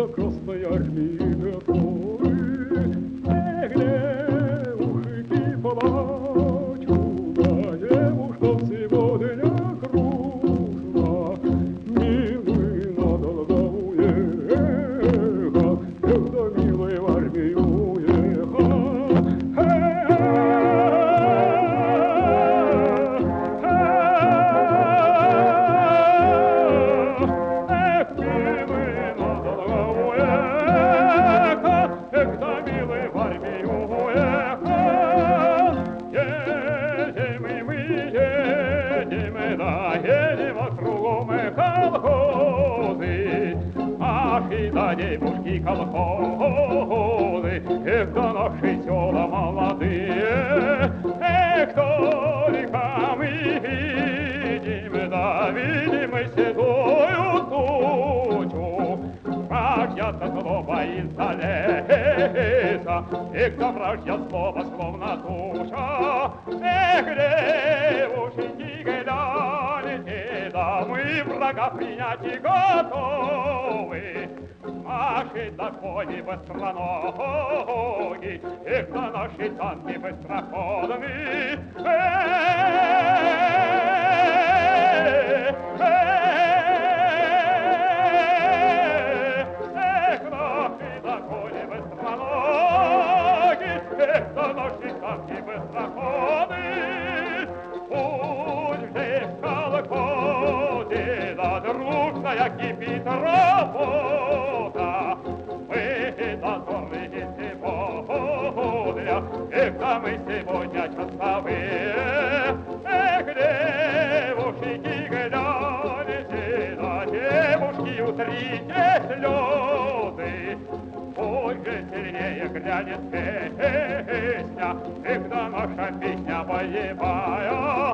до Красной Армии готовы. Где мужики плачут, а девушкам сегодня грустно. Милый надолго уехал, когда милый в армию уехал. Да девушки колхозы, эх, да наши села молодые, эх, только мы видим, да видим седую тучу, вражья-то злоба из-за леса, эх, да вражья злоба словно туча, эх, девушки, гляньте, да мы врага принять и готовы. Наши законы быстроноги, эх, да наши танки быстроходны. Эх, наши законы быстроноги, эх, да наши танки быстроходны. Пусть же в колхозе да дружная кипит работа. Эх, да мы сегодня часовые, эх, девушки, гляньте, да девушки, утрите слезы, пусть же сильнее грянет песня, эх, да наша песня боевая.